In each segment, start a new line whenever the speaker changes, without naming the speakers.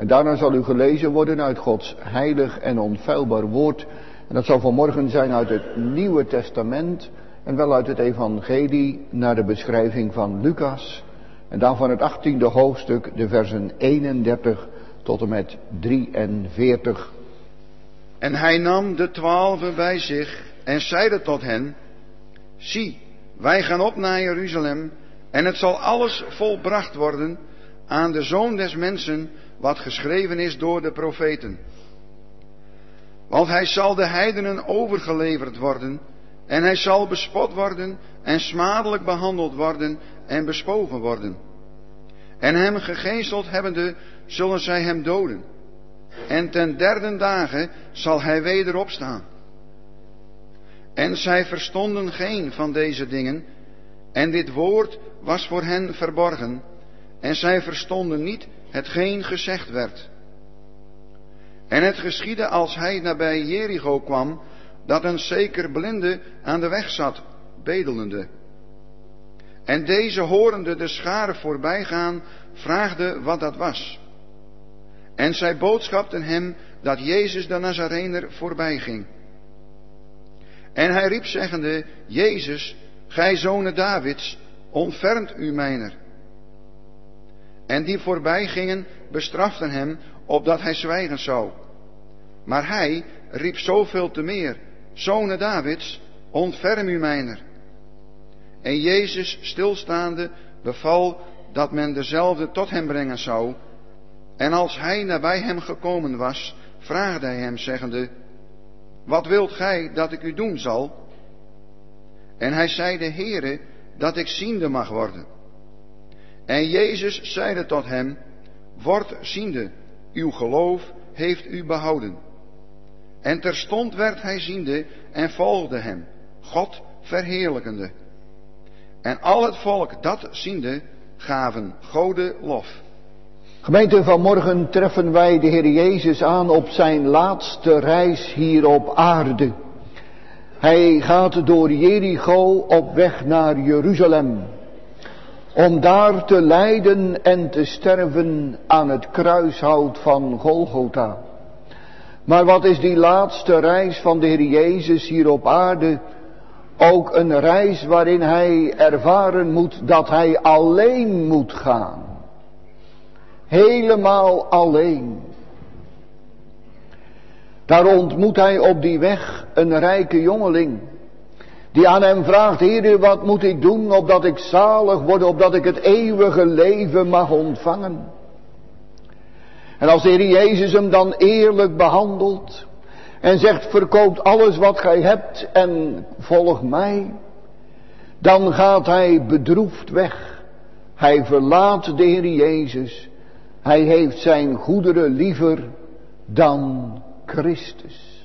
En daarna zal u gelezen worden uit Gods heilig en onfeilbaar woord. En dat zal vanmorgen zijn uit het Nieuwe Testament en wel uit het Evangelie naar de beschrijving van Lucas. En dan van het 18e hoofdstuk, de versen 31 tot en met 43.
En hij nam de 12 bij zich en zeide tot hen: zie, wij gaan op naar Jeruzalem, en het zal alles volbracht worden aan de Zoon des Mensen, wat geschreven is door de profeten. Want hij zal de heidenen overgeleverd worden, en hij zal bespot worden en smadelijk behandeld worden en bespogen worden. En hem gegezeld hebbende zullen zij hem doden. En ten derde dagen zal hij weder opstaan. En zij verstonden geen van deze dingen, en dit woord was voor hen verborgen, en zij verstonden niet hetgeen gezegd werd. En het geschiedde als hij nabij Jericho kwam, dat een zeker blinde aan de weg zat, bedelende. En deze horende de schare voorbijgaan, vraagde wat dat was. En zij boodschapten hem dat Jezus de Nazarener voorbij ging. En hij riep zeggende: Jezus, gij zonen Davids, ontfermt u mijner. En die voorbij gingen bestraften hem, opdat hij zwijgen zou. Maar hij riep zoveel te meer: zonen Davids, ontferm u mijner. En Jezus, stilstaande, beval dat men dezelfde tot hem brengen zou. En als hij nabij hem gekomen was, vraagde hij hem, zeggende: wat wilt gij dat ik u doen zal? En hij zeide: Heere, dat ik ziende mag worden. En Jezus zeide tot hem: word ziende, uw geloof heeft u behouden. En terstond werd hij ziende en volgde hem, God verheerlijkende. En al het volk dat ziende, gaven Gode lof.
Gemeente, vanmorgen treffen wij de Heer Jezus aan op zijn laatste reis hier op aarde. Hij gaat door Jericho op weg naar Jeruzalem, om daar te lijden en te sterven aan het kruishout van Golgotha. Maar wat is die laatste reis van de Heer Jezus hier op aarde? Ook een reis waarin hij ervaren moet dat hij alleen moet gaan. Helemaal alleen. Daar ontmoet hij op die weg een rijke jongeling, die aan hem vraagt: Heere, wat moet ik doen opdat ik zalig word, opdat ik het eeuwige leven mag ontvangen? En als de Heer Jezus hem dan eerlijk behandelt en zegt: verkoopt alles wat gij hebt en volg mij, dan gaat hij bedroefd weg. Hij verlaat de Heer Jezus. Hij heeft zijn goederen liever dan Christus.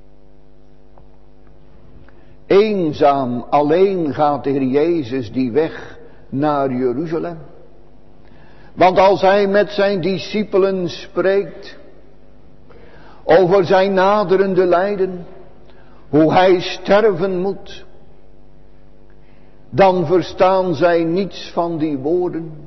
Eenzaam, alleen gaat de Heer Jezus die weg naar Jeruzalem. Want als hij met zijn discipelen spreekt over zijn naderende lijden, hoe hij sterven moet, dan verstaan zij niets van die woorden.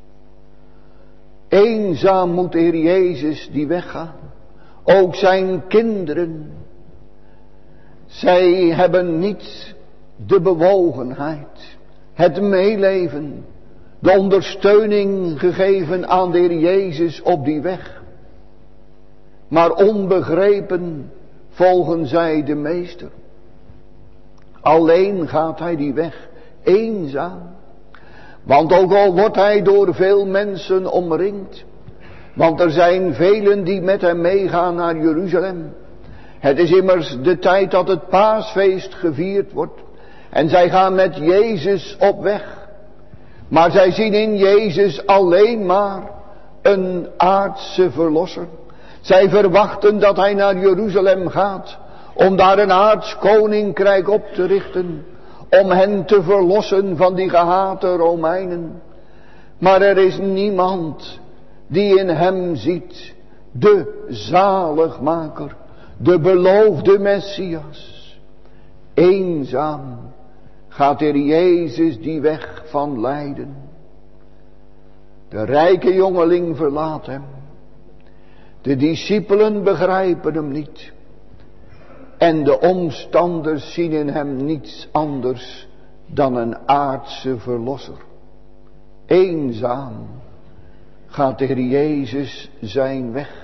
Eenzaam moet de Heer Jezus die weggaan. Ook zijn kinderen. Zij hebben niet de bewogenheid, het meeleven, de ondersteuning gegeven aan de Heer Jezus op die weg. Maar onbegrepen volgen zij de Meester. Alleen gaat hij die weg, eenzaam. Want ook al wordt hij door veel mensen omringd, want er zijn velen die met hem meegaan naar Jeruzalem. Het is immers de tijd dat het paasfeest gevierd wordt. En zij gaan met Jezus op weg. Maar zij zien in Jezus alleen maar een aardse verlosser. Zij verwachten dat hij naar Jeruzalem gaat, om daar een aards koninkrijk op te richten, om hen te verlossen van die gehate Romeinen. Maar er is niemand die in hem ziet de zaligmaker, de beloofde Messias. Eenzaam gaat er Jezus die weg van lijden. De rijke jongeling verlaat hem. De discipelen begrijpen hem niet. En de omstanders zien in hem niets anders dan een aardse verlosser. Eenzaam gaat de Heer Jezus zijn weg.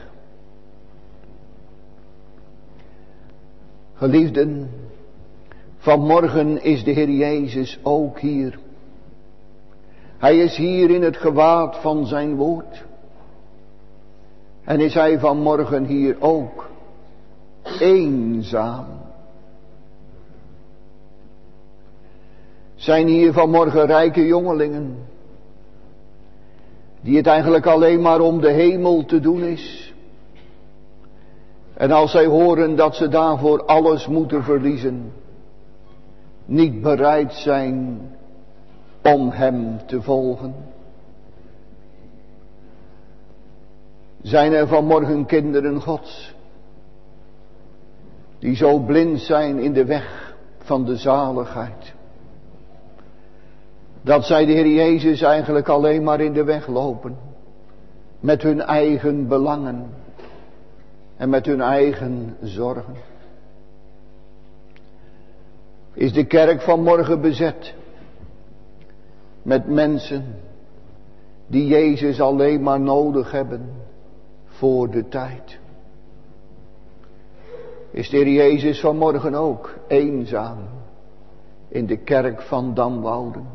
Geliefden, vanmorgen is de Heer Jezus ook hier. Hij is hier in het gewaad van zijn woord. En is hij vanmorgen hier ook eenzaam. Zijn hier vanmorgen rijke jongelingen, die het eigenlijk alleen maar om de hemel te doen is. En als zij horen dat ze daarvoor alles moeten verliezen, niet bereid zijn om hem te volgen. Zijn er vanmorgen kinderen Gods, die zo blind zijn in de weg van de zaligheid, dat zij de Heer Jezus eigenlijk alleen maar in de weg lopen, met hun eigen belangen en met hun eigen zorgen. Is de kerk vanmorgen bezet met mensen die Jezus alleen maar nodig hebben voor de tijd? Is de Heer Jezus vanmorgen ook eenzaam in de kerk van Damwouden?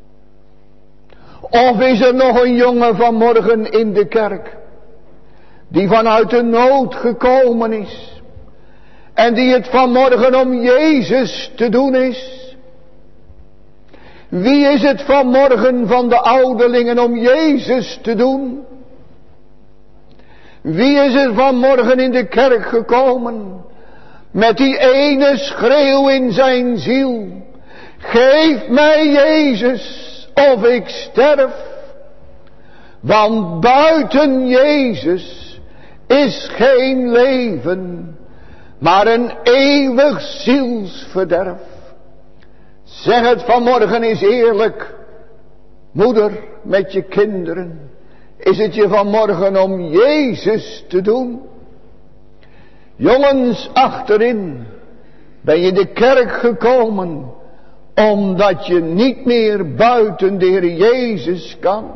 Of is er nog een jongen vanmorgen in de kerk die vanuit de nood gekomen is en die het vanmorgen om Jezus te doen is? Wie is het vanmorgen van de ouderlingen om Jezus te doen? Wie is er vanmorgen in de kerk gekomen met die ene schreeuw in zijn ziel: geef mij Jezus of ik sterf. Want buiten Jezus is geen leven, maar een eeuwig zielsverderf. Zeg het vanmorgen eens eerlijk, moeder met je kinderen. Is het je vanmorgen om Jezus te doen? Jongens achterin, ben je in de kerk gekomen omdat je niet meer buiten de Heer Jezus kan?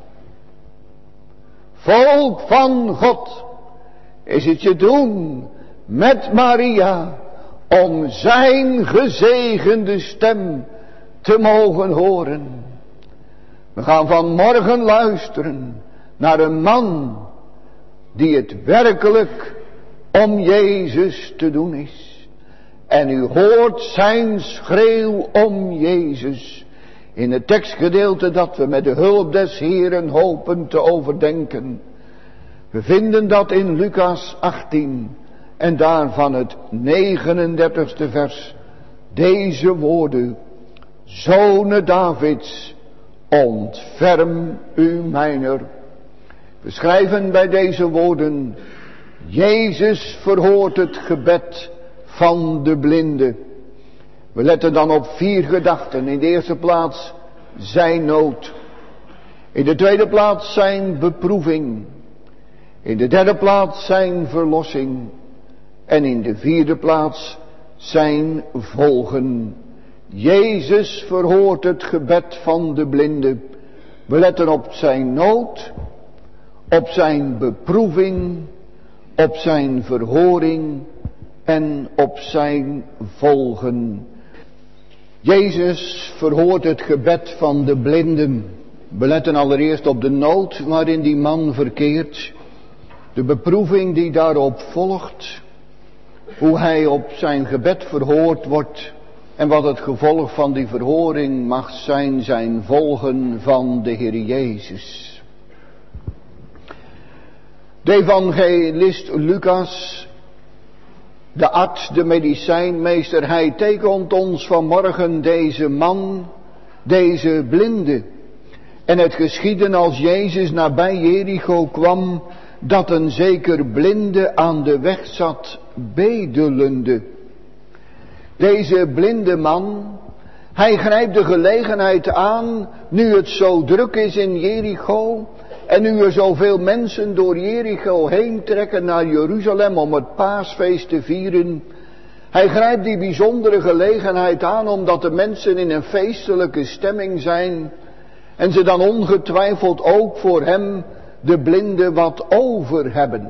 Volk van God, is het je doen met Maria om zijn gezegende stem te mogen horen? We gaan vanmorgen luisteren naar een man die het werkelijk om Jezus te doen is. En u hoort zijn schreeuw om Jezus in het tekstgedeelte dat we met de hulp des Heeren hopen te overdenken. We vinden dat in Lucas 18 en daarvan het 39ste vers. Deze woorden: Zonen Davids, ontferm u mijner. We schrijven bij deze woorden: Jezus verhoort het gebed van de blinde. We letten dan op 4 gedachten. In de eerste plaats zijn nood. In de tweede plaats zijn beproeving. In de derde plaats zijn verlossing. En in de vierde plaats zijn volgen. Jezus verhoort het gebed van de blinde. We letten op zijn nood, op zijn beproeving, op zijn verhoring en op zijn volgen. Jezus verhoort het gebed van de blinden. We letten allereerst op de nood waarin die man verkeert, de beproeving die daarop volgt, hoe hij op zijn gebed verhoord wordt en wat het gevolg van die verhoring mag zijn, zijn volgen van de Heer Jezus. De evangelist Lucas, de arts, de medicijnmeester, hij tekent ons vanmorgen deze man, deze blinde. En het geschiedde als Jezus nabij Jericho kwam, dat een zeker blinde aan de weg zat, bedelende. Deze blinde man, hij grijpt de gelegenheid aan, nu het zo druk is in Jericho, En nu er zoveel mensen door Jericho heen trekken naar Jeruzalem om het paasfeest te vieren. Hij grijpt die bijzondere gelegenheid aan omdat de mensen in een feestelijke stemming zijn. En ze dan ongetwijfeld ook voor hem, de blinde, wat over hebben.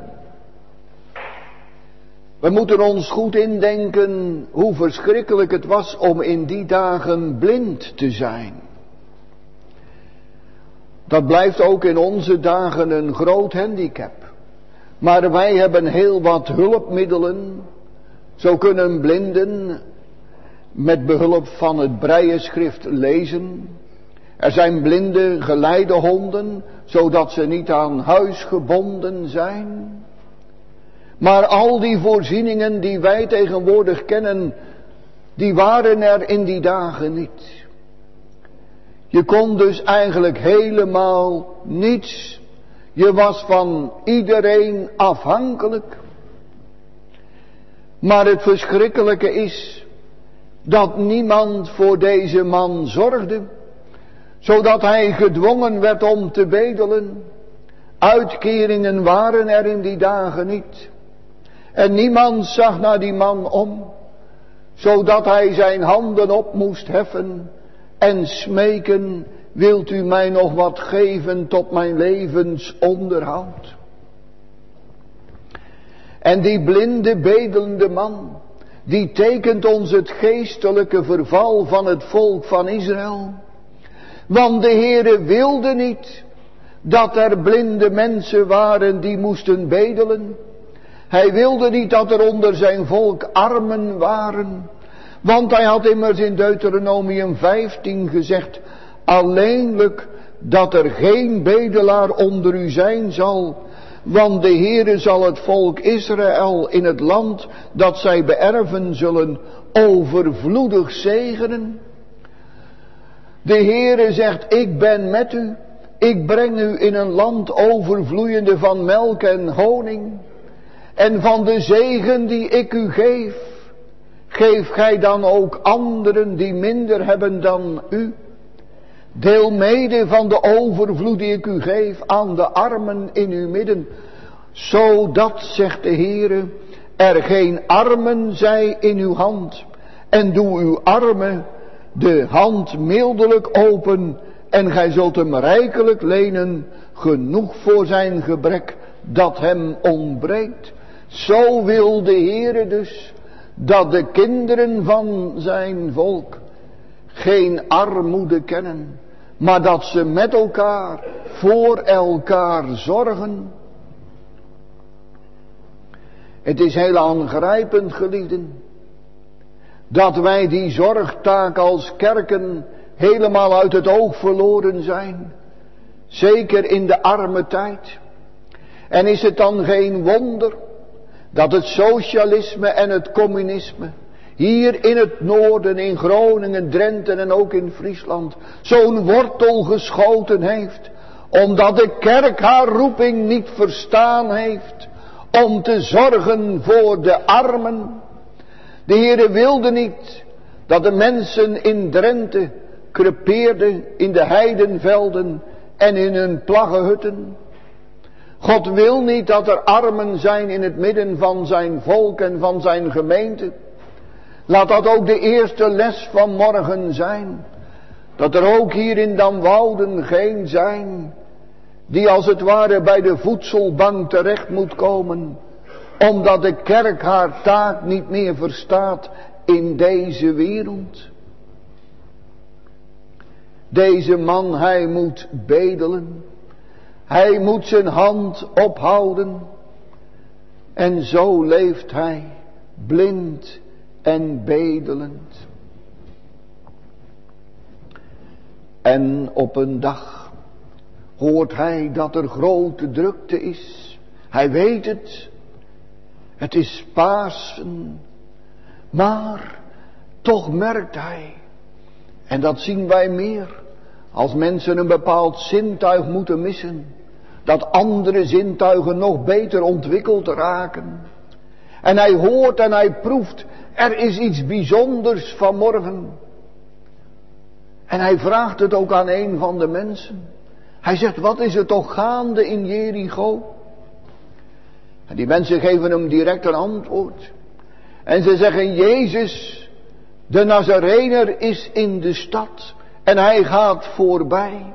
We moeten ons goed indenken hoe verschrikkelijk het was om in die dagen blind te zijn. Dat blijft ook in onze dagen een groot handicap. Maar wij hebben heel wat hulpmiddelen. Zo kunnen blinden met behulp van het Brailleschrift lezen. Er zijn blinde geleidehonden, zodat ze niet aan huis gebonden zijn. Maar al die voorzieningen die wij tegenwoordig kennen, die waren er in die dagen niet. Je kon dus eigenlijk helemaal niets. Je was van iedereen afhankelijk. Maar het verschrikkelijke is dat niemand voor deze man zorgde, zodat hij gedwongen werd om te bedelen. Uitkeringen waren er in die dagen niet. En niemand zag naar die man om, zodat hij zijn handen op moest heffen en smeken: wilt u mij nog wat geven tot mijn levensonderhoud? En die blinde bedelende man, die tekent ons het geestelijke verval van het volk van Israël. Want de Heere wilde niet dat er blinde mensen waren die moesten bedelen. Hij wilde niet dat er onder zijn volk armen waren. Want hij had immers in Deuteronomium 15 gezegd: alleenlijk dat er geen bedelaar onder u zijn zal. Want de Heere zal het volk Israël in het land dat zij beërven zullen overvloedig zegenen. De Heere zegt: ik ben met u. Ik breng u in een land overvloeiende van melk en honing. En van de zegen die ik u geef, geef gij dan ook anderen die minder hebben dan u. Deel mede van de overvloed die ik u geef aan de armen in uw midden. Zodat, zegt de Heere, er geen armen zij in uw hand. En doe uw armen de hand mildelijk open. En gij zult hem rijkelijk lenen, genoeg voor zijn gebrek dat hem ontbreekt. Zo wil de Heere dus dat de kinderen van zijn volk geen armoede kennen, maar dat ze met elkaar, voor elkaar zorgen. Het is heel aangrijpend, geliefden, dat wij die zorgtaak als kerken helemaal uit het oog verloren zijn. Zeker in de arme tijd. En is het dan geen wonder dat het socialisme en het communisme hier in het noorden, in Groningen, Drenthe en ook in Friesland zo'n wortel geschoten heeft, omdat de kerk haar roeping niet verstaan heeft om te zorgen voor de armen. De Heere wilde niet dat de mensen in Drenthe crepeerden in de heidenvelden en in hun plaggenhutten. God wil niet dat er armen zijn in het midden van zijn volk en van zijn gemeente. Laat dat ook de eerste les van morgen zijn. Dat er ook hier in Damwouden geen zijn die als het ware bij de voedselbank terecht moet komen, omdat de kerk haar taak niet meer verstaat in deze wereld. Deze man, hij moet bedelen. Hij moet zijn hand ophouden. En zo leeft hij, blind en bedelend. En op een dag hoort hij dat er grote drukte is. Hij weet het. Het is Pasen. Maar toch merkt hij, en dat zien wij meer, als mensen een bepaald zintuig moeten missen, dat andere zintuigen nog beter ontwikkeld raken. En hij hoort en hij proeft, er is iets bijzonders vanmorgen. En hij vraagt het ook aan een van de mensen. Hij zegt, wat is er toch gaande in Jericho? En die mensen geven hem direct een antwoord. En ze zeggen, Jezus, de Nazarener, is in de stad en hij gaat voorbij.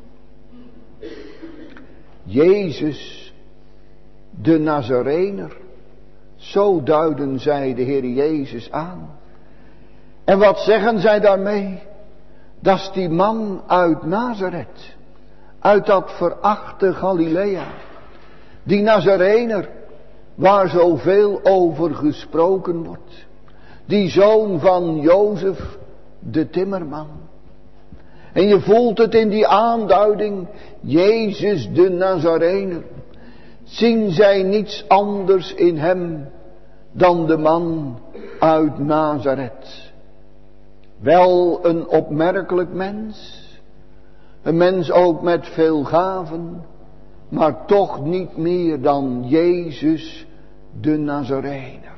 Jezus, de Nazarener. Zo duiden zij de Heer Jezus aan. En wat zeggen zij daarmee? Dat is die man uit Nazareth. Uit dat verachte Galilea. Die Nazarener, waar zoveel over gesproken wordt. Die zoon van Jozef, de timmerman. En je voelt het in die aanduiding, Jezus de Nazarener. Zien zij niets anders in hem dan de man uit Nazareth. Wel een opmerkelijk mens. Een mens ook met veel gaven. Maar toch niet meer dan Jezus de Nazarener.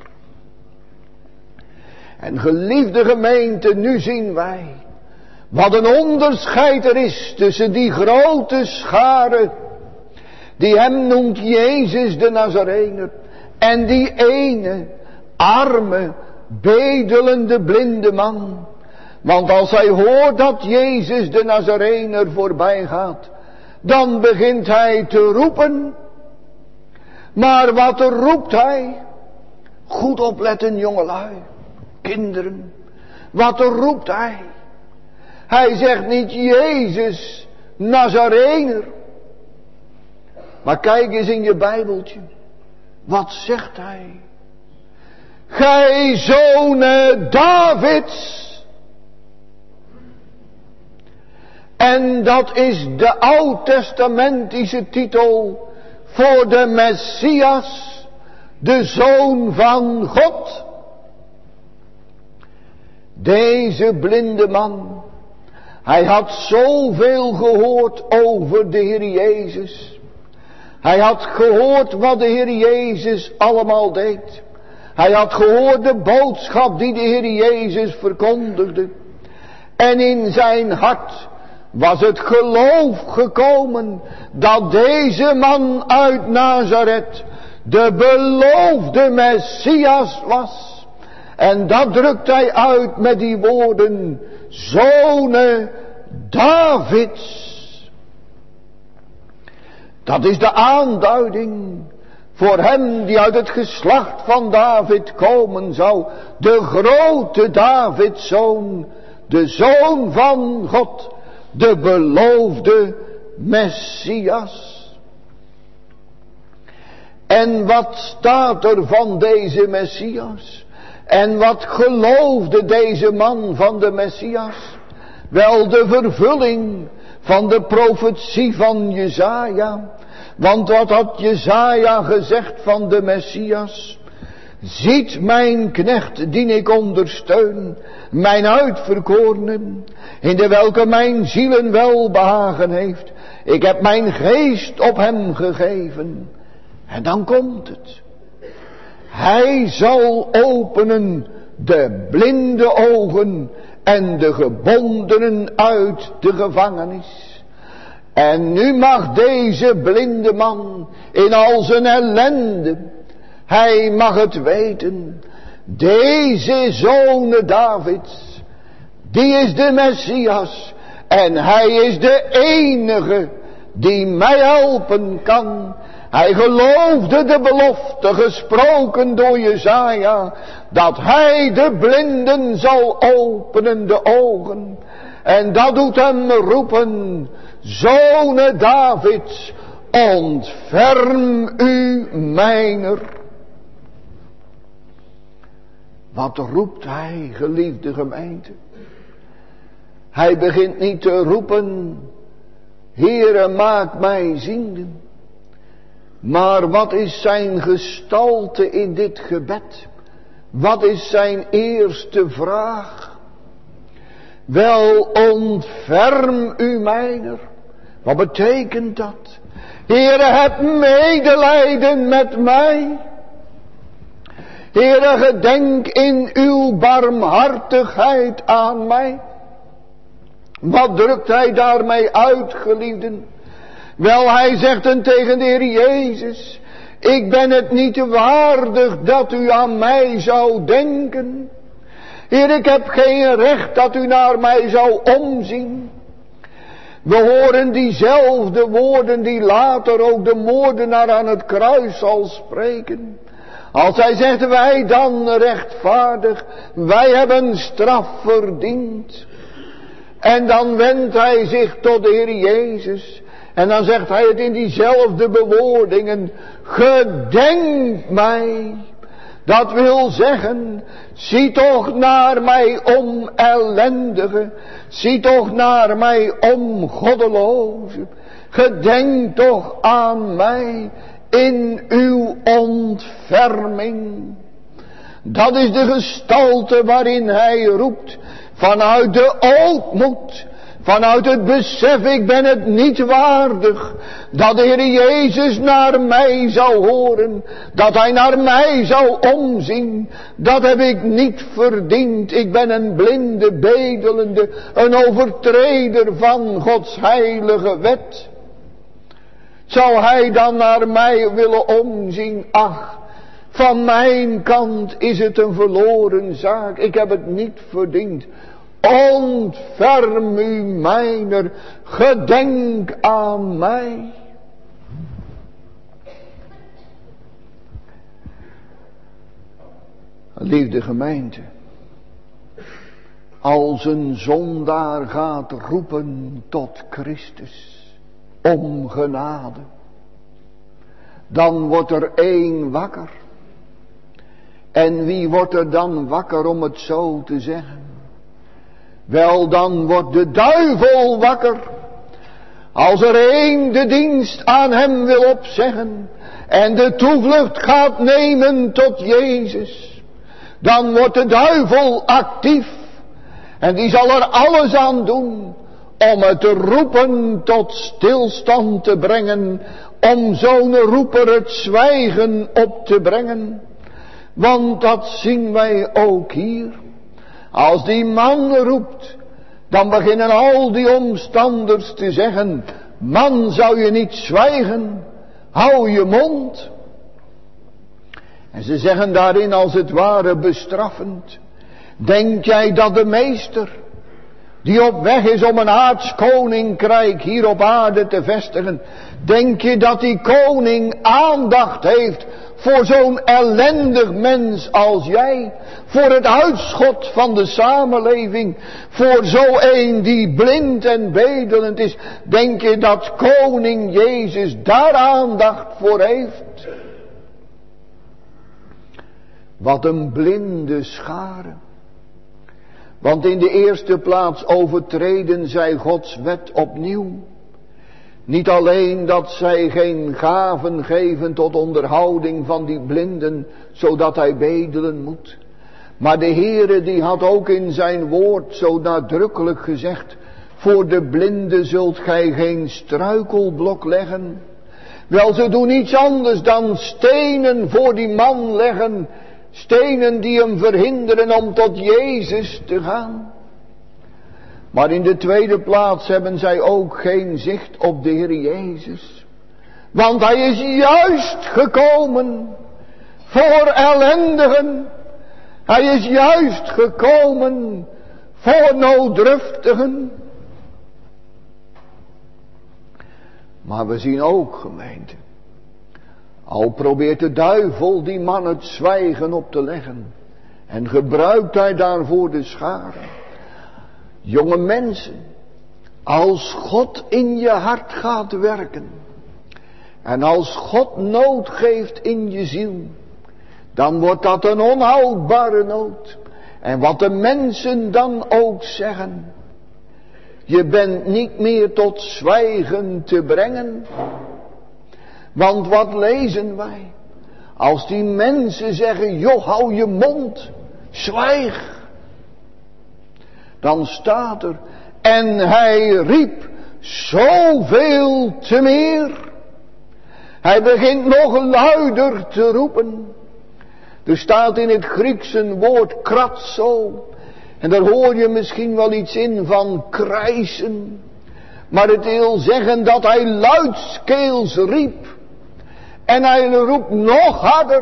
En geliefde gemeente, nu zien wij wat een onderscheid er is tussen die grote schare die hem noemt Jezus de Nazarener en die ene arme, bedelende blinde man. Want als hij hoort dat Jezus de Nazarener voorbij gaat, dan begint hij te roepen. Maar wat roept hij? Goed opletten, jongelui, kinderen. Wat roept hij? Hij zegt niet Jezus Nazarener. Maar kijk eens in je Bijbeltje. Wat zegt hij? Gij zonen Davids. En dat is de oud-testamentische titel voor de Messias, de Zoon van God. Deze blinde man, hij had zoveel gehoord over de Heer Jezus. Hij had gehoord wat de Heer Jezus allemaal deed. Hij had gehoord de boodschap die de Heer Jezus verkondigde. En in zijn hart was het geloof gekomen dat deze man uit Nazareth de beloofde Messias was. En dat drukt hij uit met die woorden, zonen Davids. Dat is de aanduiding voor hem die uit het geslacht van David komen zou. De grote Davidszoon, de Zoon van God, de beloofde Messias. En wat staat er van deze Messias? En wat geloofde deze man van de Messias? Wel, de vervulling van de profetie van Jesaja. Want wat had Jesaja gezegd van de Messias? Ziet mijn knecht die ik ondersteun, mijn uitverkorenen, in de welke mijn zielen welbehagen heeft. Ik heb mijn geest op hem gegeven. En dan komt het. Hij zal openen de blinde ogen en de gebondenen uit de gevangenis. En nu mag deze blinde man in al zijn ellende, hij mag het weten, deze zoon Davids, die is de Messias en hij is de enige die mij helpen kan. Hij geloofde de belofte gesproken door Jesaja, dat hij de blinden zal openen de ogen. En dat doet hem roepen, zonen Davids, ontferm u mijner. Wat roept hij, geliefde gemeente? Hij begint niet te roepen, Heere, maak mij ziende. Maar wat is zijn gestalte in dit gebed? Wat is zijn eerste vraag? Wel, ontferm u mijner. Wat betekent dat? Heere, heb medelijden met mij. Heere, gedenk in uw barmhartigheid aan mij. Wat drukt hij daarmee uit, geliefden? Wel, hij zegt dan tegen de Heer Jezus, ik ben het niet waardig dat u aan mij zou denken. Heer, ik heb geen recht dat u naar mij zou omzien. We horen diezelfde woorden die later ook de moordenaar aan het kruis zal spreken. Als hij zegt, wij dan rechtvaardig, wij hebben straf verdiend. En dan wendt hij zich tot de Heer Jezus. En dan zegt hij het in diezelfde bewoordingen. Gedenk mij. Dat wil zeggen, zie toch naar mij om ellendige. Zie toch naar mij om goddeloze. Gedenk toch aan mij in uw ontferming. Dat is de gestalte waarin hij roept. Vanuit de ootmoed. Vanuit het besef, ik ben het niet waardig. Dat de Heer Jezus naar mij zou horen. Dat hij naar mij zou omzien. Dat heb ik niet verdiend. Ik ben een blinde, bedelende, een overtreder van Gods heilige wet. Zou hij dan naar mij willen omzien? Ach, van mijn kant is het een verloren zaak. Ik heb het niet verdiend. Ontferm u mijner, gedenk aan mij. Liefde gemeente, als een zondaar gaat roepen tot Christus om genade, dan wordt er één wakker. En wie wordt er dan wakker, om het zo te zeggen? Wel, dan wordt de duivel wakker. Als er één de dienst aan hem wil opzeggen en de toevlucht gaat nemen tot Jezus, dan wordt de duivel actief. En die zal er alles aan doen om het roepen tot stilstand te brengen, om zo'n roeper het zwijgen op te brengen. Want dat zien wij ook hier. Als die man roept, dan beginnen al die omstanders te zeggen, man, zou je niet zwijgen? Hou je mond. En ze zeggen daarin als het ware bestraffend, denk jij dat de meester, die op weg is om een aards koninkrijk hier op aarde te vestigen, denk je dat die koning aandacht heeft voor zo'n ellendig mens als jij? Voor het uitschot van de samenleving? Voor zo een die blind en bedelend is? Denk je dat koning Jezus daar aandacht voor heeft? Wat een blinde schare. Want in de eerste plaats overtreden zij Gods wet opnieuw. Niet alleen dat zij geen gaven geven tot onderhouding van die blinden, zodat hij bedelen moet. Maar de Heere die had ook in zijn woord zo nadrukkelijk gezegd, voor de blinde zult gij geen struikelblok leggen. Wel, ze doen niets anders dan stenen voor die man leggen. Stenen die hem verhinderen om tot Jezus te gaan. Maar in de tweede plaats hebben zij ook geen zicht op de Heer Jezus. Want hij is juist gekomen voor ellendigen. Hij is juist gekomen voor nooddruftigen. Maar we zien ook, gemeente, al probeert de duivel die man het zwijgen op te leggen, en gebruikt hij daarvoor de schare. Jonge mensen, als God in je hart gaat werken, en als God nood geeft in je ziel, dan wordt dat een onhoudbare nood. En wat de mensen dan ook zeggen, je bent niet meer tot zwijgen te brengen. Want wat lezen wij? Als die mensen zeggen, joh, hou je mond, zwijg. Dan staat er, en hij riep zoveel te meer. Hij begint nog luider te roepen. Er staat in het Grieks een woord kratzo. En daar hoor je misschien wel iets in van krijsen. Maar het wil zeggen dat hij luidskeels riep. En hij roept nog harder.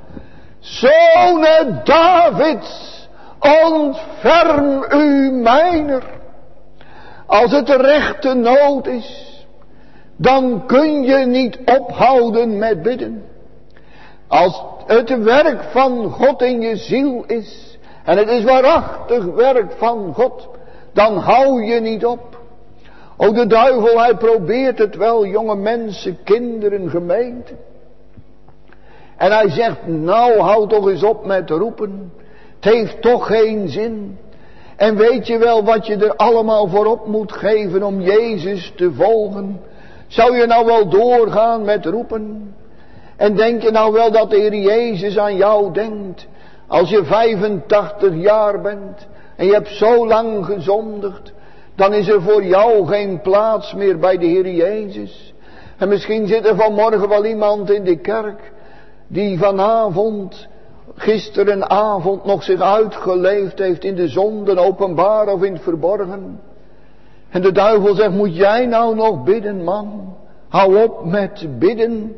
Zonen Davids, ontferm u mijner. Als het rechte nood is, dan kun je niet ophouden met bidden. Als het werk van God in je ziel is, en het is waarachtig werk van God, dan hou je niet op. Ook de duivel, hij probeert het wel, jonge mensen, kinderen, gemeente. En hij zegt, nou hou toch eens op met roepen. Het heeft toch geen zin. En weet je wel wat je er allemaal voor op moet geven om Jezus te volgen? Zou je nou wel doorgaan met roepen? En denk je nou wel dat de Heer Jezus aan jou denkt? Als je 85 jaar bent en je hebt zo lang gezondigd, dan is er voor jou geen plaats meer bij de Heer Jezus. En misschien zit er vanmorgen wel iemand in de kerk die vanavond, gisterenavond nog zich uitgeleefd heeft in de zonden, openbaar of in het verborgen. En de duivel zegt, moet jij nou nog bidden, man? Hou op met bidden.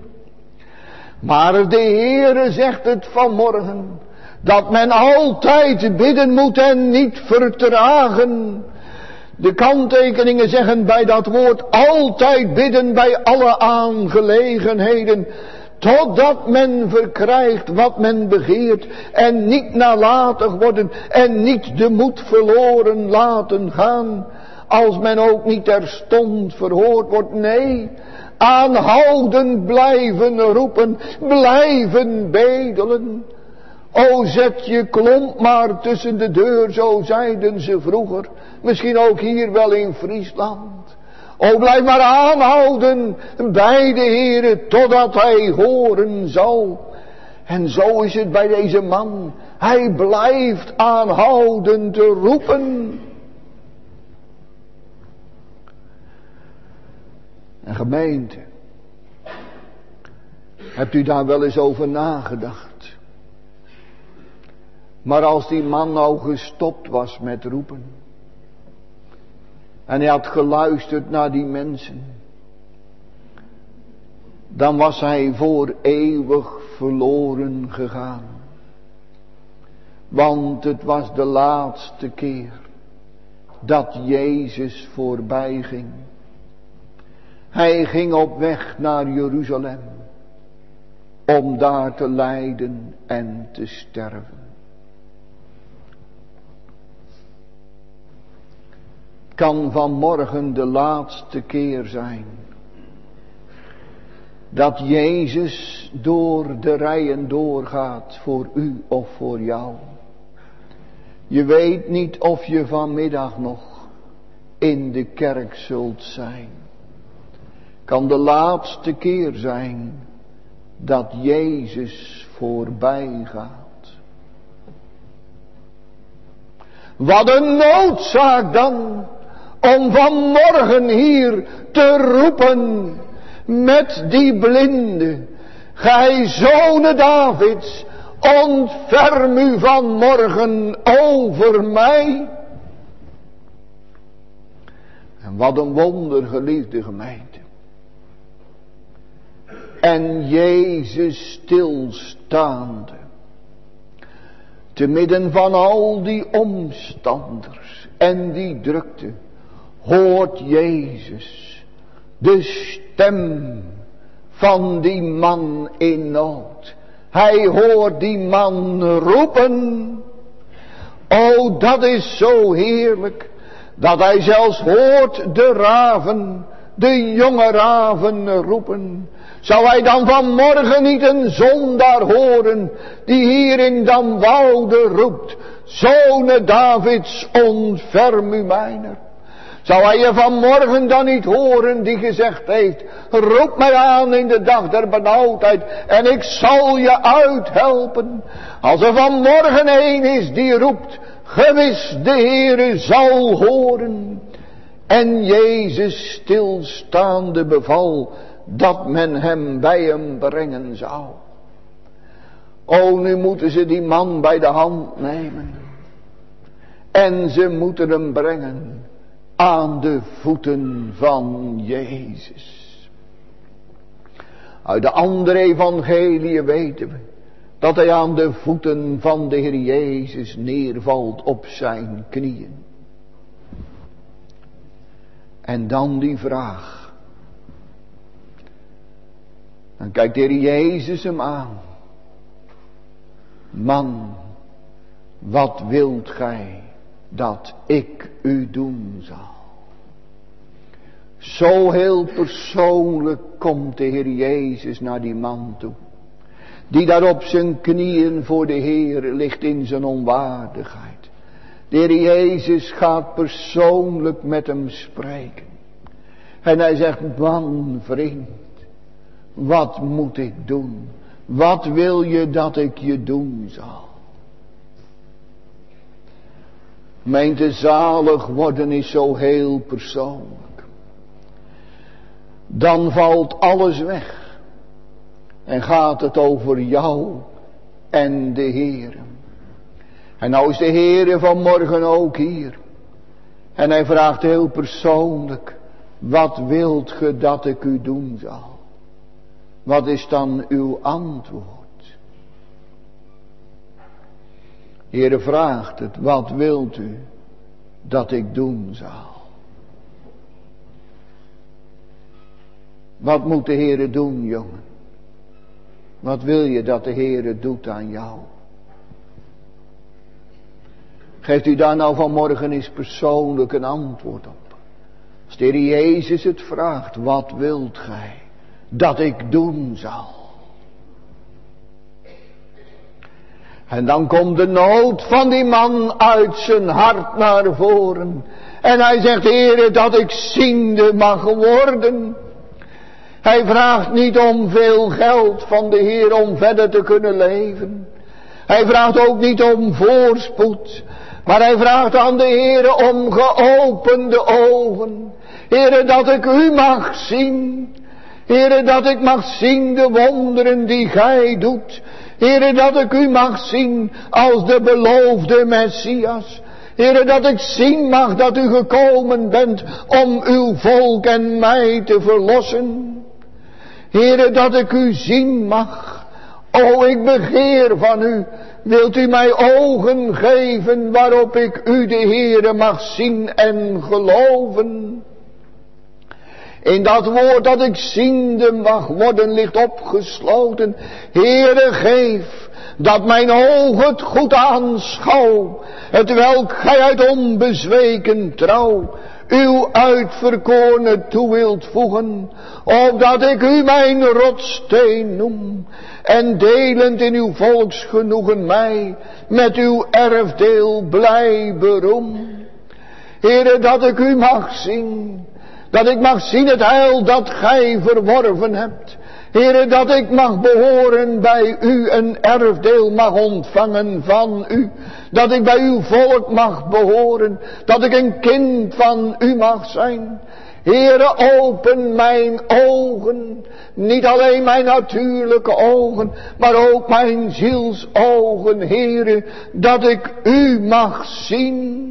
Maar de Heere zegt het vanmorgen, dat men altijd bidden moet en niet vertragen. De kanttekeningen zeggen bij dat woord altijd bidden bij alle aangelegenheden, totdat men verkrijgt wat men begeert en niet nalatig worden en niet de moed verloren laten gaan, als men ook niet terstond verhoord wordt. Nee, aanhoudend blijven roepen, blijven bedelen. O, zet je klomp maar tussen de deur, zo zeiden ze vroeger. Misschien ook hier wel in Friesland. O, blijf maar aanhouden bij de Heere totdat hij horen zal. En zo is het bij deze man. Hij blijft aanhouden te roepen. En gemeente, hebt u daar wel eens over nagedacht? Maar als die man nou gestopt was met roepen, en hij had geluisterd naar die mensen, dan was hij voor eeuwig verloren gegaan. Want het was de laatste keer dat Jezus voorbij ging. Hij ging op weg naar Jeruzalem om daar te lijden en te sterven. Kan vanmorgen de laatste keer zijn dat Jezus door de rijen doorgaat voor u of voor jou. Je weet niet of je vanmiddag nog in de kerk zult zijn. Kan de laatste keer zijn dat Jezus voorbij gaat. Wat een noodzaak dan om vanmorgen hier te roepen met die blinde. Gij zonen Davids, ontferm u vanmorgen over mij. En wat een wonder, geliefde gemeente. En Jezus stilstaande, te midden van al die omstanders en die drukte, hoort Jezus de stem van die man in nood. Hij hoort die man roepen. O, dat is zo heerlijk, dat hij zelfs hoort de raven, de jonge raven roepen. Zou hij dan vanmorgen niet een zondaar horen, die hier in Damwoude roept, zonen Davids, ontferm u mijner. Zou hij je vanmorgen dan niet horen die gezegd heeft, roep mij aan in de dag der benauwdheid en ik zal je uithelpen. Als er vanmorgen een is die roept, gewis de Heere zal horen. En Jezus stilstaande beval dat men hem bij hem brengen zou. O, nu moeten ze die man bij de hand nemen. En ze moeten hem brengen aan de voeten van Jezus. Uit de andere evangelie weten we dat hij aan de voeten van de Heer Jezus neervalt op zijn knieën. En dan die vraag. Dan kijkt de Heer Jezus hem aan. Man, wat wilt gij dat ik u doen zal? Zo heel persoonlijk komt de Heer Jezus naar die man toe. Die daar op zijn knieën voor de Heer ligt in zijn onwaardigheid. De Heer Jezus gaat persoonlijk met hem spreken. En hij zegt, man, vriend, wat moet ik doen? Wat wil je dat ik je doen zal? Gemeente, zalig worden is zo heel persoonlijk. Dan valt alles weg. En gaat het over jou en de Heere. En nou is de Heere vanmorgen ook hier. En hij vraagt heel persoonlijk. Wat wilt ge dat ik u doen zal? Wat is dan uw antwoord? Heere vraagt het. Wat wilt u dat ik doen zal? Wat moet de Heere doen, jongen? Wat wil je dat de Heere doet aan jou? Geeft u daar nou vanmorgen eens persoonlijk een antwoord op. Als de Heer Jezus het vraagt, wat wilt gij dat ik doen zal? En dan komt de nood van die man uit zijn hart naar voren. En hij zegt, Heere, dat ik ziende mag worden. Hij vraagt niet om veel geld van de Heer om verder te kunnen leven. Hij vraagt ook niet om voorspoed. Maar hij vraagt aan de Heer om geopende ogen. Heere, dat ik u mag zien. Heere, dat ik mag zien de wonderen die gij doet. Heere, dat ik u mag zien als de beloofde Messias. Heere, dat ik zien mag dat u gekomen bent om uw volk en mij te verlossen. Heere, dat ik u zien mag. O, ik begeer van u. Wilt u mij ogen geven waarop ik u de Heere mag zien en geloven? In dat woord dat ik ziende mag worden ligt opgesloten. Heere, geef dat mijn oog het goed aanschouw. Het welk gij uit onbezweken trouw uw uitverkorene toe wilt voegen. Opdat ik u mijn rotssteen noem. En delend in uw volksgenoegen mij met uw erfdeel blij beroem. Heere, dat ik u mag zien. Dat ik mag zien het heil dat gij verworven hebt. Heere, dat ik mag behoren bij u, een erfdeel mag ontvangen van u. Dat ik bij uw volk mag behoren. Dat ik een kind van u mag zijn. Heere, open mijn ogen. Niet alleen mijn natuurlijke ogen, maar ook mijn zielsogen, Heere, dat ik u mag zien.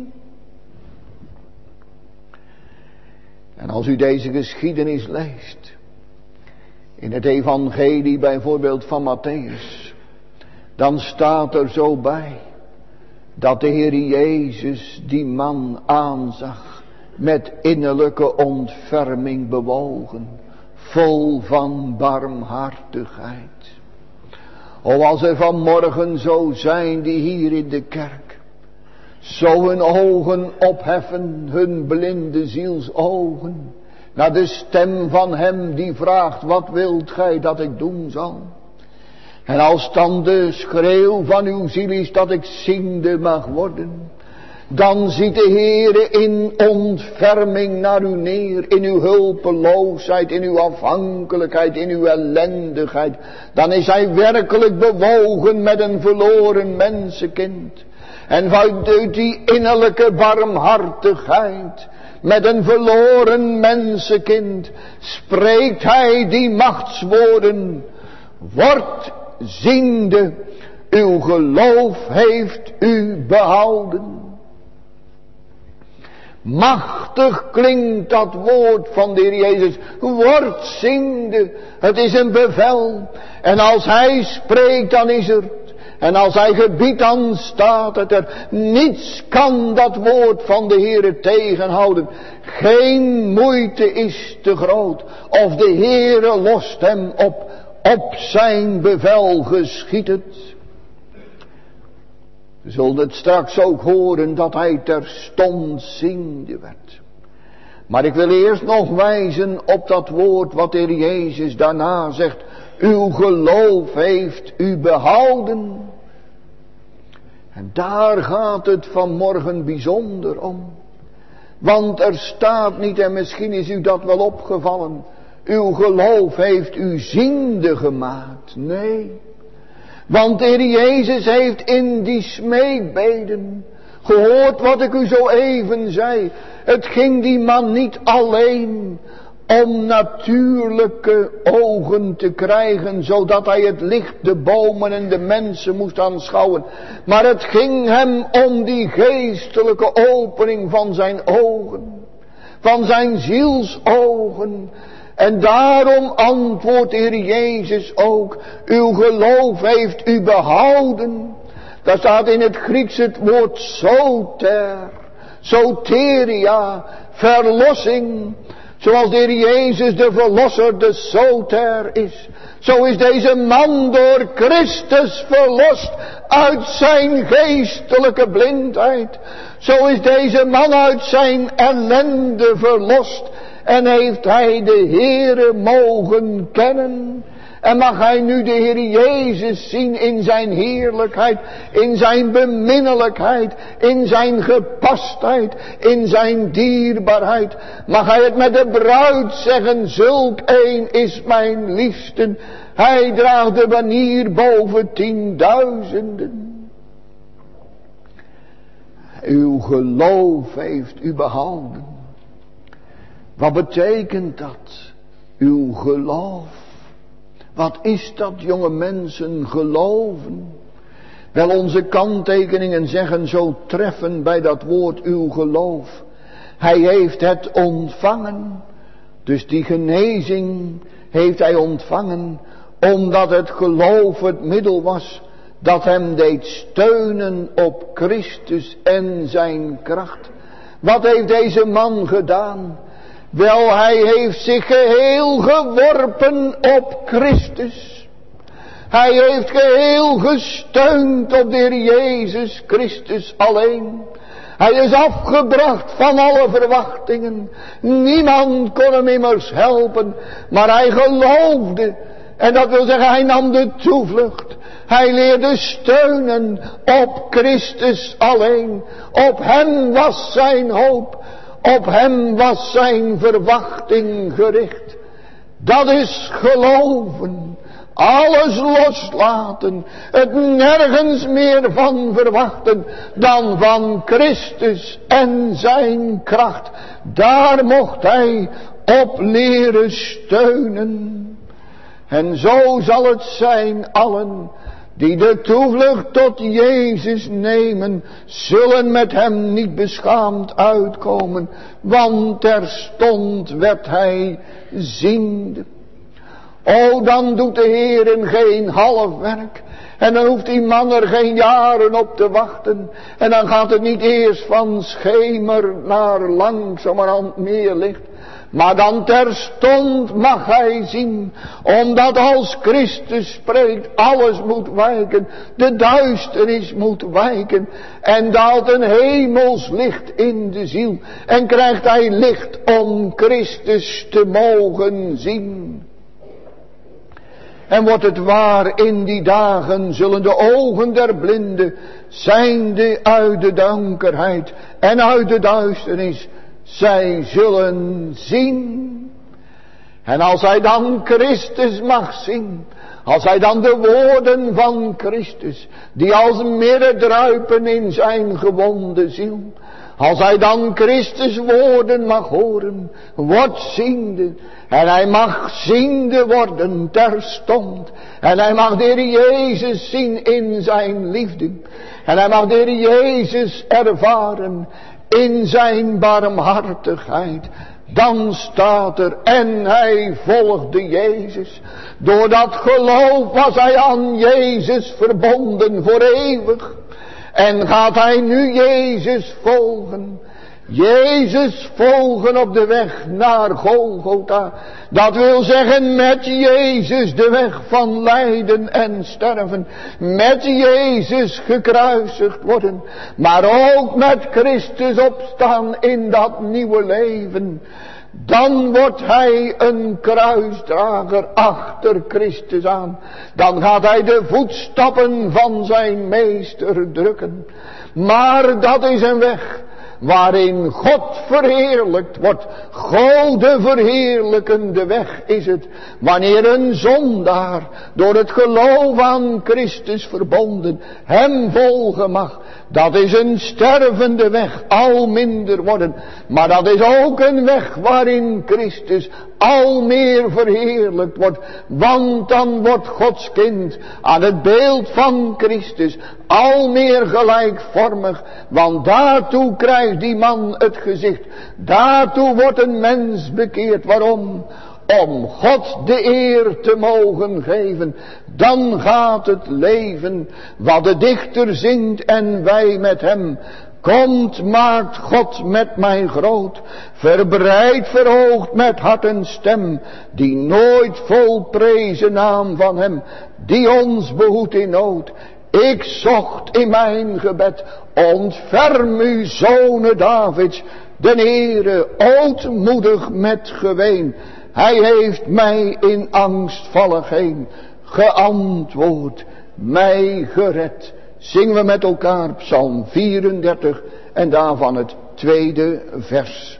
En als u deze geschiedenis leest, in het evangelie bijvoorbeeld van Matthäus, dan staat er zo bij, dat de Heer Jezus die man aanzag, met innerlijke ontferming bewogen, vol van barmhartigheid. O, als er vanmorgen zo zijn die hier in de kerk zo hun ogen opheffen, hun blinde zielsogen, naar de stem van hem die vraagt, wat wilt gij dat ik doen zal? En als dan de schreeuw van uw ziel is dat ik ziende mag worden, dan ziet de Heere in ontferming naar u neer, in uw hulpeloosheid, in uw afhankelijkheid, in uw ellendigheid. Dan is hij werkelijk bewogen met een verloren mensenkind. En vanuit die innerlijke barmhartigheid, met een verloren mensenkind, spreekt hij die machtswoorden. Word ziende, uw geloof heeft u behouden. Machtig klinkt dat woord van de Heer Jezus. Word zingende. Het is een bevel. En als Hij spreekt, dan is er. En als Hij gebiedt, dan staat het er. Niets kan dat woord van de Heer tegenhouden. Geen moeite is te groot. Of de Heer lost hem op. Op zijn bevel geschiet het. We zullen het straks ook horen dat hij terstond zingende werd. Maar ik wil eerst nog wijzen op dat woord wat de Heer Jezus daarna zegt. Uw geloof heeft u behouden. En daar gaat het vanmorgen bijzonder om. Want er staat niet, en misschien is u dat wel opgevallen. Uw geloof heeft u ziende gemaakt. Nee. Want de Heer Jezus heeft in die smeekbeden gehoord wat ik u zo even zei. Het ging die man niet alleen om natuurlijke ogen te krijgen, zodat hij het licht, de bomen en de mensen moest aanschouwen. Maar het ging hem om die geestelijke opening van zijn ogen, van zijn zielsogen. En daarom antwoordt de Heer Jezus ook, uw geloof heeft u behouden. Daar staat in het Grieks het woord soter, soteria, verlossing. Zoals de Heer Jezus de verlosser, de soter is. Zo is deze man door Christus verlost uit zijn geestelijke blindheid. Zo is deze man uit zijn ellende verlost. En heeft hij de Heere mogen kennen. En mag hij nu de Heer Jezus zien in zijn heerlijkheid, in zijn beminnelijkheid, in zijn gepastheid, in zijn dierbaarheid. Mag hij het met de bruid zeggen, zulk een is mijn liefste. Hij draagt de banier boven 10.000. Uw geloof heeft u behouden. Wat betekent dat? Uw geloof. Wat is dat, jonge mensen, geloven? Wel, onze kanttekeningen zeggen zo treffend bij dat woord uw geloof. Hij heeft het ontvangen. Dus die genezing heeft hij ontvangen. Omdat het geloof het middel was dat hem deed steunen op Christus en zijn kracht. Wat heeft deze man gedaan? Wel, hij heeft zich geheel geworpen op Christus. Hij heeft geheel gesteund op de Heer Jezus Christus alleen. Hij is afgebracht van alle verwachtingen. Niemand kon hem immers helpen, maar hij geloofde. En dat wil zeggen, hij nam de toevlucht. Hij leerde steunen op Christus alleen. Op hem was zijn hoop. Op hem was zijn verwachting gericht. Dat is geloven. Alles loslaten. Het nergens meer van verwachten dan van Christus en zijn kracht. Daar mocht hij op leren steunen. En zo zal het zijn allen die de toevlucht tot Jezus nemen, zullen met hem niet beschaamd uitkomen, want terstond werd hij ziende. O, dan doet de Heer geen half werk. En dan hoeft die man er geen jaren op te wachten. En dan gaat het niet eerst van schemer naar langzamerhand meer licht. Maar dan terstond mag hij zien, omdat als Christus spreekt, alles moet wijken, de duisternis moet wijken, en daalt een hemels licht in de ziel, en krijgt hij licht om Christus te mogen zien. En wordt het waar, in die dagen zullen de ogen der blinden, zijnde uit de donkerheid en uit de duisternis, zij zullen zien. En als hij dan Christus mag zien, als hij dan de woorden van Christus, die als mirre druipen in zijn gewonde ziel, als hij dan Christus woorden mag horen, wordt ziende. En hij mag ziende worden terstond. En hij mag de Heer Jezus zien in zijn liefde. En hij mag de Heer Jezus ervaren in zijn barmhartigheid. Dan staat er, en hij volgde Jezus. Door dat geloof was hij aan Jezus verbonden voor eeuwig. En gaat hij nu Jezus volgen. Jezus volgen op de weg naar Golgotha. Dat wil zeggen met Jezus de weg van lijden en sterven. Met Jezus gekruisigd worden. Maar ook met Christus opstaan in dat nieuwe leven. Dan wordt hij een kruisdrager achter Christus aan. Dan gaat hij de voetstappen van zijn meester drukken. Maar dat is een weg waarin God verheerlijkt wordt. God de verheerlijkende weg is het. Wanneer een zondaar door het geloof aan Christus verbonden hem volgen mag. Dat is een stervende weg, al minder worden. Maar dat is ook een weg waarin Christus al meer verheerlijkt wordt. Want dan wordt Gods kind aan het beeld van Christus al meer gelijkvormig. Want daartoe krijgt die man het gezicht. Daartoe wordt een mens bekeerd. Waarom? Om God de eer te mogen geven. Dan gaat het leven wat de dichter zingt en wij met hem. Komt, maakt God met mij groot, verbreid, verhoogt met hart en stem, die nooit vol prezen naam van hem, die ons behoedt in nood. Ik zocht in mijn gebed, ontferm u zonen Davids, den Heere ootmoedig met geween. Hij heeft mij in angstvallig heen geantwoord, mij gered. Zingen we met elkaar Psalm 34 en daarvan het 2e vers.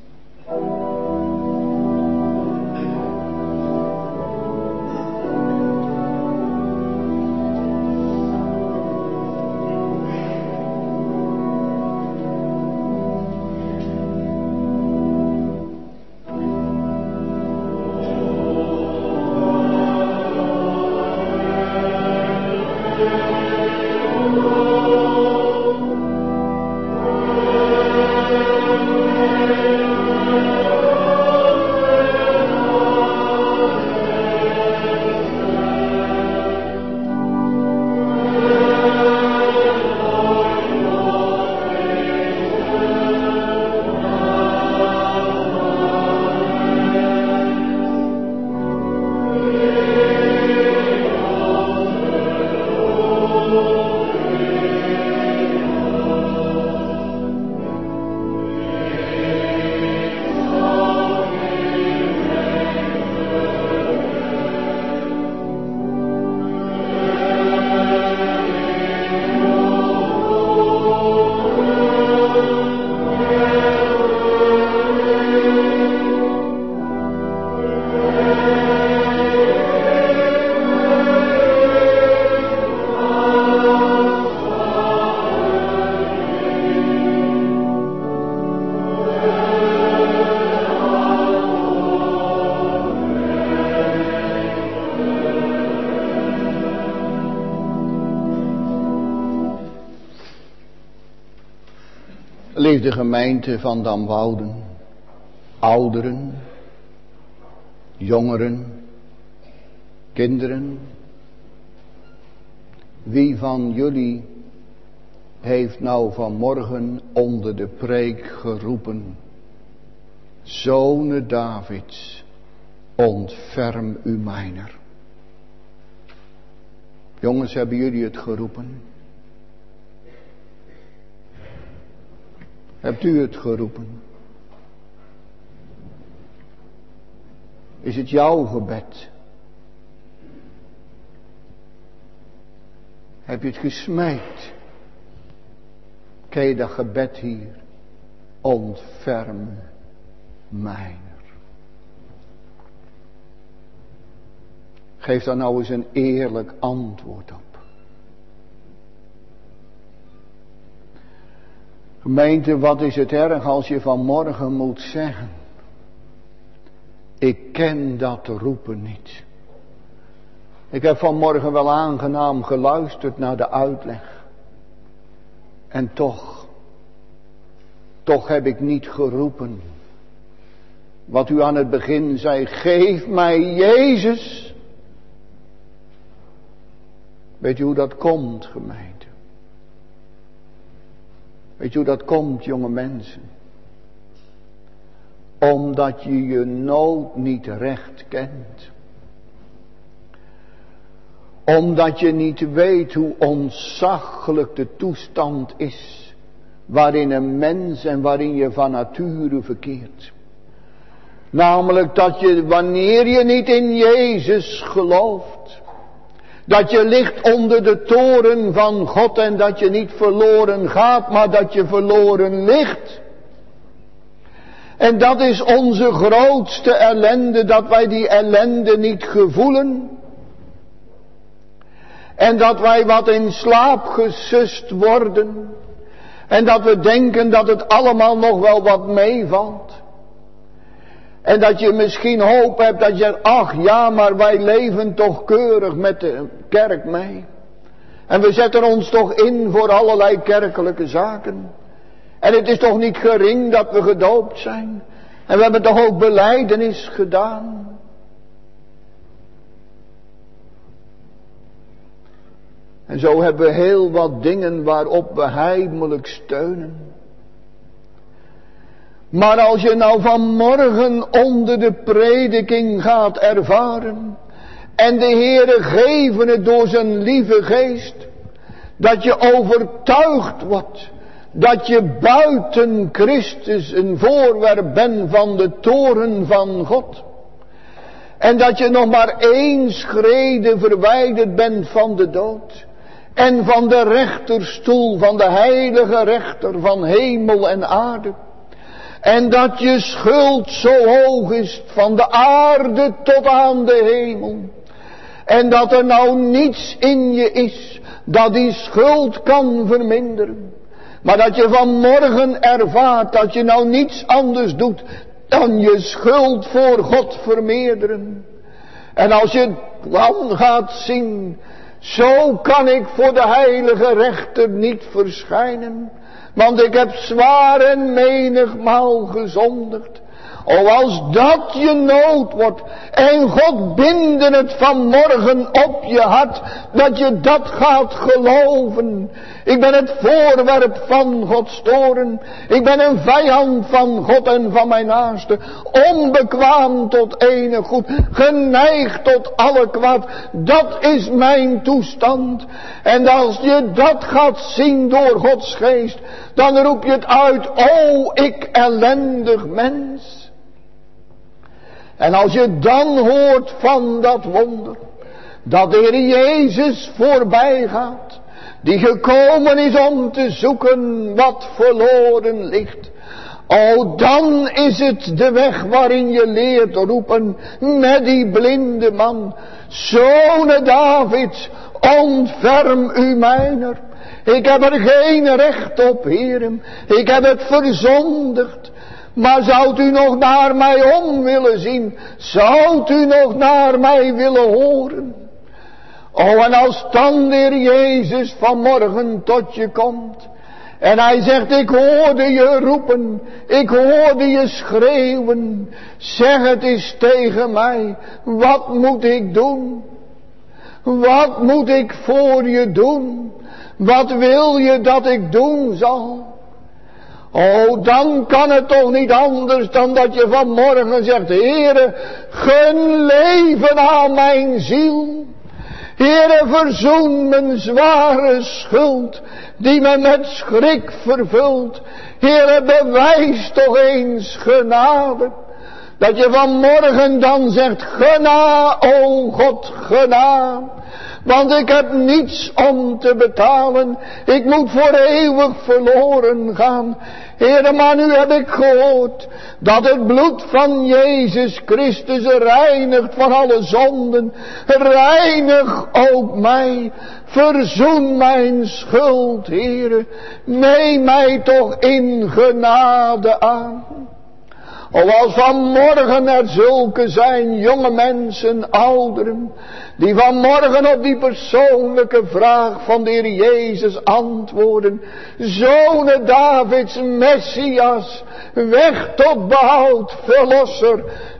Geliefde gemeente van Damwouden, ouderen, jongeren, kinderen. Wie van jullie heeft nou vanmorgen onder de preek geroepen: Zonen Davids, ontferm u mijner. Jongens, hebben jullie het geroepen? Hebt u het geroepen? Is het jouw gebed? Heb je het gesmeekt? Ken je dat gebed hier? Ontferm mijner. Geef daar nou eens een eerlijk antwoord op. Gemeente, wat is het erg als je vanmorgen moet zeggen: ik ken dat roepen niet. Ik heb vanmorgen wel aangenaam geluisterd naar de uitleg. En toch, toch heb ik niet geroepen. Wat u aan het begin zei, geef mij Jezus. Weet u hoe dat komt, gemeente? Weet je hoe dat komt, jonge mensen? Omdat je je nood niet recht kent. Omdat je niet weet hoe ontzaglijk de toestand is waarin een mens en waarin je van nature verkeert. Namelijk dat je, wanneer je niet in Jezus gelooft, dat je ligt onder de toren van God en dat je niet verloren gaat, maar dat je verloren ligt. En dat is onze grootste ellende, dat wij die ellende niet gevoelen. En dat wij wat in slaap gesust worden. En dat we denken dat het allemaal nog wel wat meevalt. En dat je misschien hoop hebt dat je zegt, ach ja, maar wij leven toch keurig met de kerk mee. En we zetten ons toch in voor allerlei kerkelijke zaken. En het is toch niet gering dat we gedoopt zijn. En we hebben toch ook belijdenis gedaan. En zo hebben we heel wat dingen waarop we heimelijk steunen. Maar als je nou vanmorgen onder de prediking gaat ervaren, en de Heere geven het door zijn lieve geest, dat je overtuigd wordt, dat je buiten Christus een voorwerp bent van de toren van God. En dat je nog maar 1 schrede verwijderd bent van de dood. En van de rechterstoel van de heilige rechter van hemel en aarde. En dat je schuld zo hoog is van de aarde tot aan de hemel. En dat er nou niets in je is dat die schuld kan verminderen. Maar dat je vanmorgen ervaart dat je nou niets anders doet dan je schuld voor God vermeerderen. En als je dan gaat zien, zo kan ik voor de heilige rechter niet verschijnen. Want ik heb zwaar en menigmaal gezondigd. O, als dat je nood wordt en God binde het vanmorgen op je hart, dat je dat gaat geloven. Ik ben het voorwerp van Gods toorn. Ik ben een vijand van God en van mijn naaste. Onbekwaam tot enig goed. Geneigd tot alle kwaad. Dat is mijn toestand. En als je dat gaat zien door Gods geest, dan roep je het uit. O, ik ellendig mens. En als je dan hoort van dat wonder, dat de Heer Jezus voorbij gaat, die gekomen is om te zoeken wat verloren ligt. O, dan is het de weg waarin je leert roepen met die blinde man. Zone Davids, ontferm u mijner. Ik heb er geen recht op, Heerem. Ik heb het verzondigd. Maar zoudt u nog naar mij om willen zien? Zoudt u nog naar mij willen horen? Oh, en als dan de Heer Jezus vanmorgen tot je komt. En hij zegt, ik hoorde je roepen. Ik hoorde je schreeuwen. Zeg het eens tegen mij. Wat moet ik doen? Wat moet ik voor je doen? Wat wil je dat ik doen zal? Oh, dan kan het toch niet anders dan dat je vanmorgen zegt, Heere, gun leven aan mijn ziel. Heere, verzoen mijn zware schuld, die me met schrik vervult. Heere, bewijs toch eens genade. Dat je vanmorgen dan zegt, gena, o God, gena. Want ik heb niets om te betalen. Ik moet voor eeuwig verloren gaan. Heere, maar nu heb ik gehoord dat het bloed van Jezus Christus reinigt van alle zonden. Reinig ook mij. Verzoen mijn schuld, Heere. Neem mij toch in genade aan. als vanmorgen er zulke zijn, jonge mensen, ouderen, die vanmorgen op die persoonlijke vraag van de Heer Jezus antwoorden. Zonen Davids, Messias, weg tot behoud, verlosser.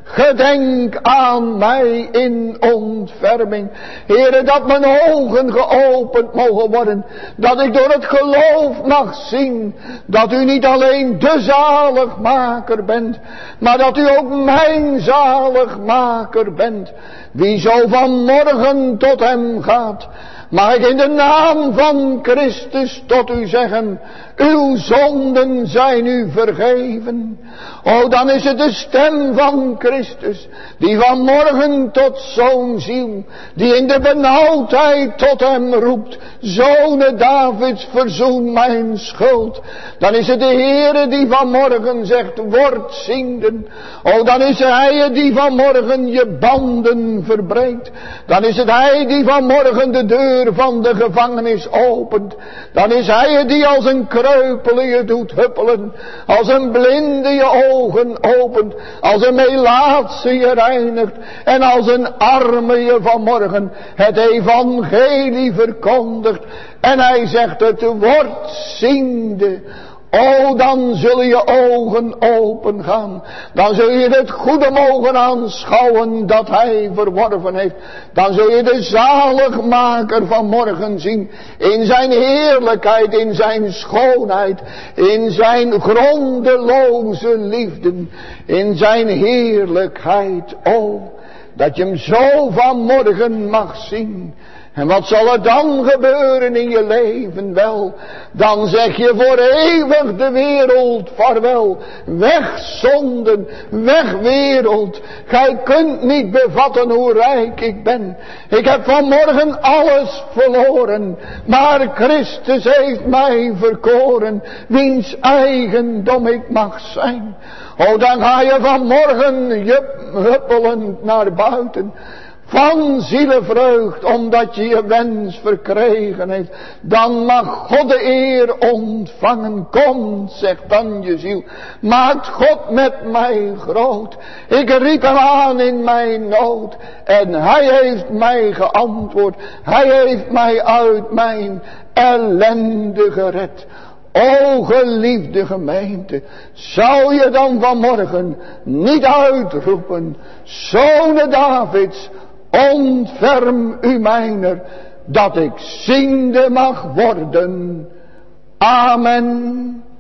Gedenk aan mij in ontferming. Heere, dat mijn ogen geopend mogen worden. Dat ik door het geloof mag zien. Dat u niet alleen de zaligmaker bent. Maar dat u ook mijn zaligmaker bent. Wie zo vanmorgen tot hem gaat. Mag ik in de naam van Christus tot u zeggen. Uw zonden zijn u vergeven. O, dan is het de stem van Christus. Die vanmorgen tot zo'n ziel. Die in de benauwdheid tot hem roept. Zonen Davids, verzoen mijn schuld. Dan is het de Heere die vanmorgen zegt. Word zienden. O, dan is hij die vanmorgen je banden verbreekt. Dan is het hij die vanmorgen de deur van de gevangenis opent. Dan is hij die als een kreupele je doet huppelen. Als een blinde je ogen opent. Als een melaatse je reinigt. En als een arme je vanmorgen het evangelie verkondigt. En hij zegt het wordt ziende. O, dan zullen je ogen open gaan. Dan zul je het goede mogen aanschouwen dat hij verworven heeft. Dan zul je de zaligmaker van morgen zien. In zijn heerlijkheid, in zijn schoonheid. In zijn grondeloze liefde. In zijn heerlijkheid. O, dat je hem zo vanmorgen mag zien. En wat zal er dan gebeuren in je leven? Wel, dan zeg je voor eeuwig de wereld vaarwel. Weg zonden, weg wereld. Gij kunt niet bevatten hoe rijk ik ben. Ik heb vanmorgen alles verloren. Maar Christus heeft mij verkoren. Wiens eigendom ik mag zijn. O, dan ga je vanmorgen huppelend naar buiten. Van zielenvreugd, omdat je je wens verkregen heeft. Dan mag God de eer ontvangen. Kom, zegt dan je ziel. Maakt God met mij groot. Ik riep hem aan in mijn nood. En hij heeft mij geantwoord. Hij heeft mij uit mijn ellende gered. O geliefde gemeente, zou je dan vanmorgen niet uitroepen. Zonen Davids, ontferm u mijner, dat ik ziende mag worden. Amen.